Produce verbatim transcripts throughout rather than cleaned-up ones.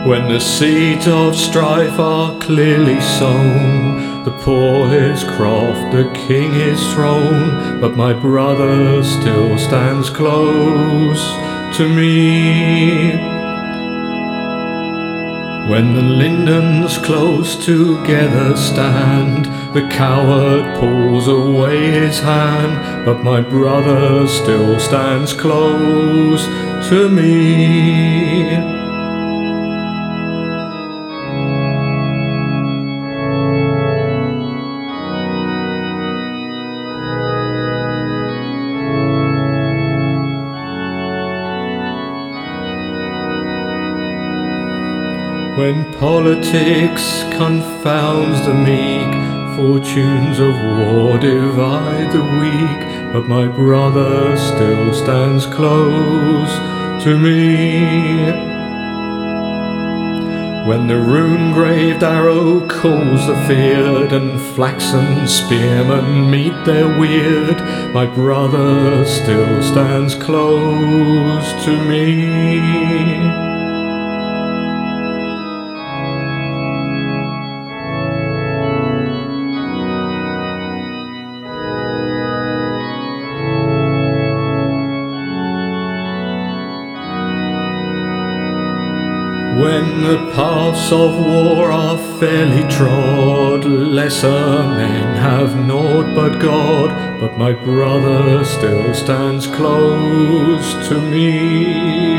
When the seeds of strife are clearly sown, the poor his croft, the king his throne, but my brother still stands close to me. When the lindens close together stand, the coward pulls away his hand, but my brother still stands close to me. When politics confounds the meek, fortunes of war divide the weak, but my brother still stands close to me. When the rune-graved arrow calls the feared, and flaxen spearmen meet their weird, my brother still stands close to me. When the paths of war are fairly trod, lesser men have naught but God, but my brother still stands close to me.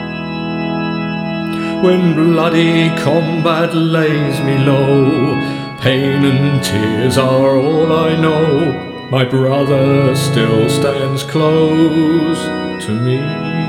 When bloody combat lays me low, pain and tears are all I know, my brother still stands close to me.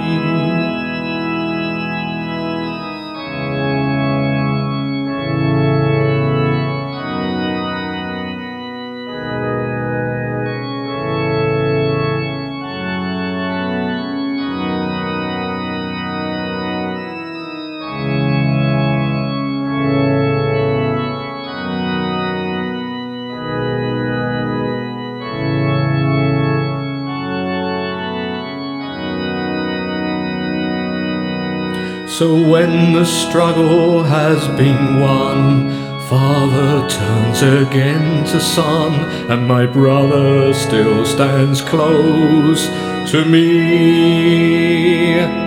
So when the struggle has been won, Father turns again to Son, and my brother still stands close to me.